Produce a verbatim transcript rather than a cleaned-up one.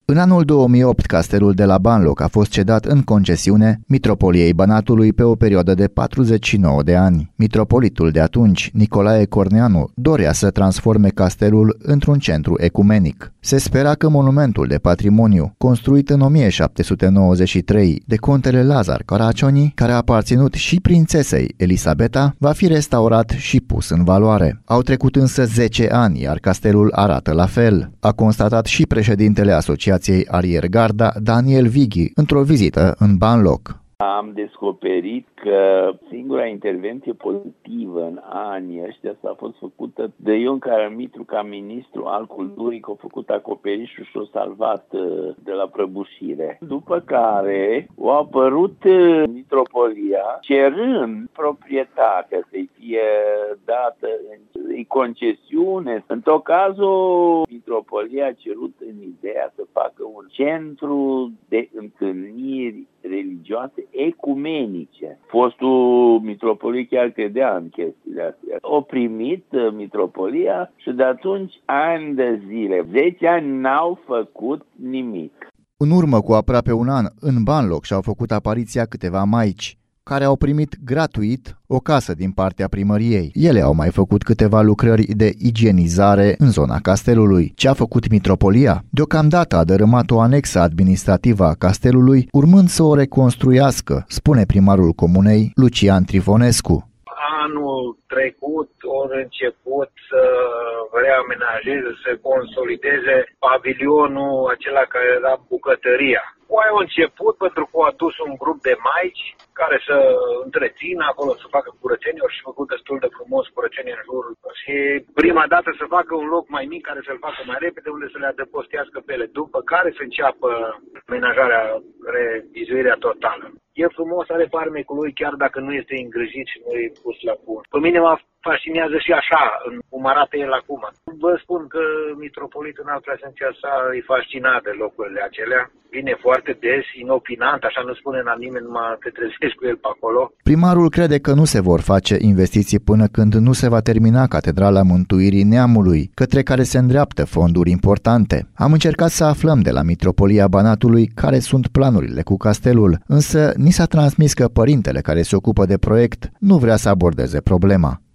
În anul două mii opt, castelul de la Banloc a fost cedat în concesiune Mitropoliei Banatului pe o perioadă de patruzeci și nouă de ani. Mitropolitul de atunci, Nicolae Corneanu, dorea să transforme castelul într-un centru ecumenic. Se spera că monumentul de patrimoniu, construit în o mie șapte sute nouăzeci și trei de contele Lazar Caraccioni, care a aparținut și prințesei Elisabeta, va fi restaurat și pus în valoare. Au trecut însă zece ani, iar castelul arată la fel, a constatat și președintele Asociației Ariergarda, Daniel Vighi, într-o vizită în Banloc. Am descoperit că singura intervenție pozitivă în anii ăștia s-a fost făcută de Ion Caramitru ca ministru al culturii, că a făcut acoperișul și a salvat de la prăbușire. După care a apărut mitropolia cerând proprietatea să-i fie dată în concesiune. În tot cazul, mitropolia a cerut în ideea să facă un centru de întâlniri religioase ecumenice. Fostul mitropolie chiar credea în chestiile astea. O primit mitropolia și de atunci ani de zile, zece ani n-au făcut nimic. În urmă cu aproape un an, în Banloc și-au făcut apariția câteva maici, care au primit gratuit o casă din partea primăriei. Ele au mai făcut câteva lucrări de igienizare în zona castelului. Ce a făcut mitropolia? Deocamdată a dărâmat o anexă administrativă a castelului, urmând să o reconstruiască, spune primarul comunei, Lucian Trifonescu. Anul trecut au început să reamenajeze, să consolideze pavilionul acela care era bucătăria. Au început pentru că au adus un grup de maici care să întrețină acolo, să facă curățenie, au și făcut destul de frumos curățenie în jurul. Și prima dată să facă un loc mai mic care să-l facă mai repede, unde să le adăpostească pe ele, după care să înceapă amenajarea, revizuirea totală. E frumos, are farmecul lui, chiar dacă nu este îngrijit și nu e pus la punct. Pe mine mă fascinează și așa, cum arată el acum. Vă spun că mitropolitul în prezența sa e fascinat de locurile acelea. Vine foarte des, inopinant, așa nu spune la nimeni, numai te trezești cu el pe acolo. Primarul crede că nu se vor face investiții până când nu se va termina Catedrala Mântuirii Neamului, către care se îndreaptă fonduri importante. Am încercat să aflăm de la Mitropolia Banatului care sunt planurile cu castelul, însă ni s-a transmis că părintele care se ocupă de proiect nu vrea să abordeze problema.